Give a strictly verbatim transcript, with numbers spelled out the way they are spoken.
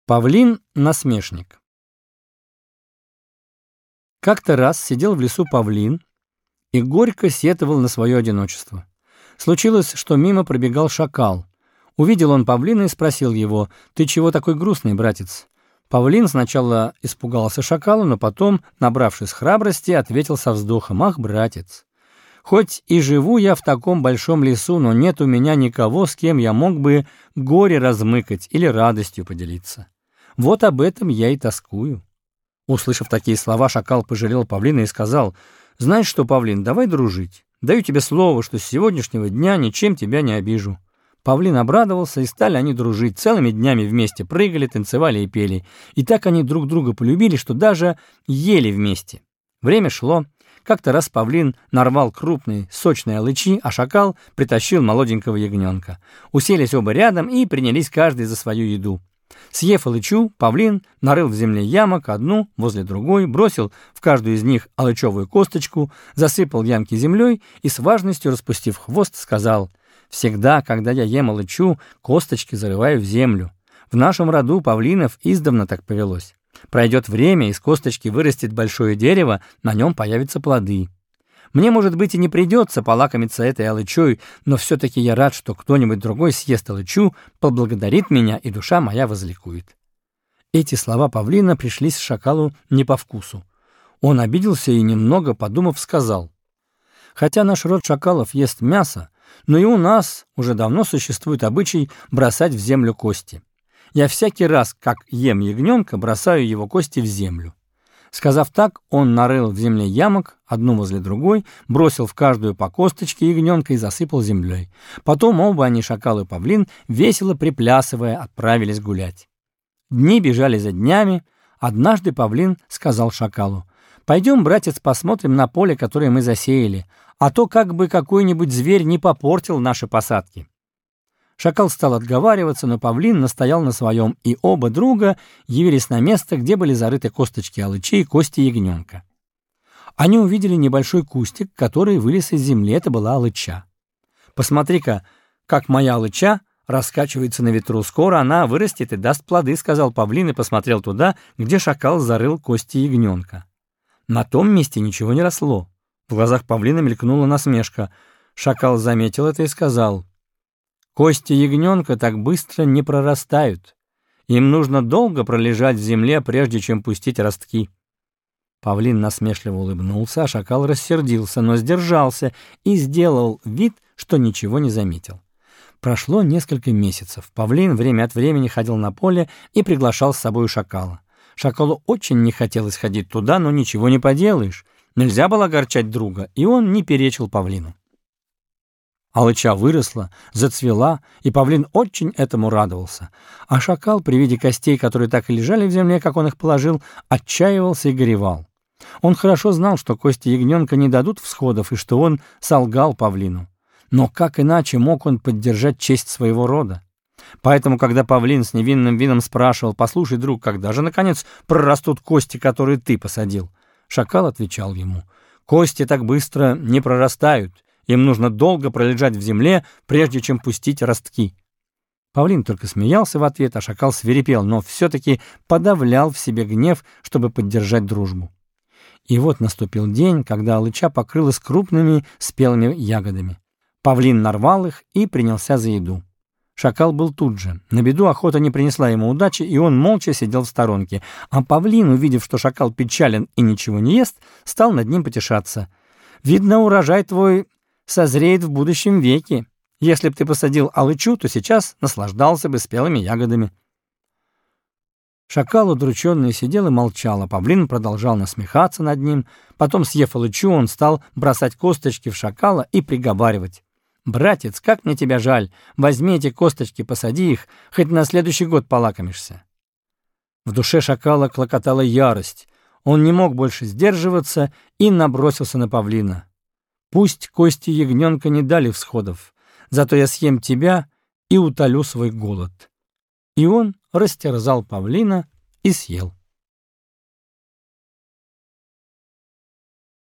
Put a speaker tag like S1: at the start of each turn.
S1: Павлин-насмешник. Как-то раз сидел в лесу павлин и горько сетовал на свое одиночество. Случилось, что мимо пробегал шакал. Увидел он павлина и спросил его: «Ты чего такой грустный, братец?» Павлин сначала испугался шакала, но потом, набравшись храбрости, ответил со вздохом: «Ах, братец, хоть и живу я в таком большом лесу, но нет у меня никого, с кем я мог бы горе размыкать или радостью поделиться. Вот об этом я и тоскую». Услышав такие слова, шакал пожалел павлина и сказал: «Знаешь что, павлин, давай дружить. Даю тебе слово, что с сегодняшнего дня ничем тебя не обижу». Павлин обрадовался, и стали они дружить. Целыми днями вместе прыгали, танцевали и пели. И так они друг друга полюбили, что даже ели вместе. Время шло. Как-то раз павлин нарвал крупные, сочные алычи, а шакал притащил молоденького ягненка. Уселись оба рядом и принялись каждый за свою еду. Съев алычу, павлин нарыл в земле ямок, одну возле другой, бросил в каждую из них алычевую косточку, засыпал ямки землей и с важностью, распустив хвост, сказал: «Всегда, когда я ем алычу, косточки зарываю в землю. В нашем роду павлинов издавна так повелось. Пройдет время, из косточки вырастет большое дерево, на нем появятся плоды. Мне, может быть, и не придется полакомиться этой алычой, но все-таки я рад, что кто-нибудь другой съест алычу, поблагодарит меня, и душа моя возликует». Эти слова павлина пришлись шакалу не по вкусу. Он обиделся и, немного подумав, сказал: «Хотя наш род шакалов ест мясо, но и у нас уже давно существует обычай бросать в землю кости. Я всякий раз, как ем ягненка, бросаю его кости в землю». Сказав так, он нарыл в земле ямок, одну возле другой, бросил в каждую по косточке ягненка и засыпал землей. Потом оба они, шакал и павлин, весело приплясывая, отправились гулять. Дни бежали за днями. Однажды павлин сказал шакалу: «Пойдем, братец, посмотрим на поле, которое мы засеяли, а то как бы какой-нибудь зверь не попортил наши посадки». Шакал стал отговариваться, но павлин настоял на своем, и оба друга явились на место, где были зарыты косточки алычи и кости ягненка. Они увидели небольшой кустик, который вылез из земли. Это была алыча. «Посмотри-ка, как моя алыча раскачивается на ветру. Скоро она вырастет и даст плоды», — сказал павлин и посмотрел туда, где шакал зарыл кости ягненка. На том месте ничего не росло. В глазах павлина мелькнула насмешка. Шакал заметил это и сказал: «Кости ягненка так быстро не прорастают. Им нужно долго пролежать в земле, прежде чем пустить ростки». Павлин насмешливо улыбнулся, а шакал рассердился, но сдержался и сделал вид, что ничего не заметил. Прошло несколько месяцев. Павлин время от времени ходил на поле и приглашал с собой шакала. Шакалу очень не хотелось ходить туда, но ничего не поделаешь. Нельзя было огорчать друга, и он не перечил павлину. Алыча выросла, зацвела, и павлин очень этому радовался. А шакал при виде костей, которые так и лежали в земле, как он их положил, отчаивался и горевал. Он хорошо знал, что кости ягненка не дадут всходов, и что он солгал павлину. Но как иначе мог он поддержать честь своего рода? Поэтому, когда павлин с невинным видом спрашивал: «Послушай, друг, когда же, наконец, прорастут кости, которые ты посадил?» Шакал отвечал ему: «Кости так быстро не прорастают. Им нужно долго пролежать в земле, прежде чем пустить ростки». Павлин только смеялся в ответ, а шакал свирепел, но все-таки подавлял в себе гнев, чтобы поддержать дружбу. И вот наступил день, когда алыча покрылась крупными спелыми ягодами. Павлин нарвал их и принялся за еду. Шакал был тут же. На беду охота не принесла ему удачи, и он молча сидел в сторонке. А павлин, увидев, что шакал печален и ничего не ест, стал над ним потешаться. «Видно, урожай твой созреет в будущем веке. Если б ты посадил алычу, то сейчас наслаждался бы спелыми ягодами». Шакал удрученный сидел и молчал, а павлин продолжал насмехаться над ним. Потом, съев алычу, он стал бросать косточки в шакала и приговаривать: «Братец, как мне тебя жаль! Возьми эти косточки, посади их, хоть на следующий год полакомишься». В душе шакала клокотала ярость. Он не мог больше сдерживаться и набросился на павлина. «Пусть кости ягненка не дали всходов, зато я съем тебя и утолю свой голод». И он растерзал павлина и съел.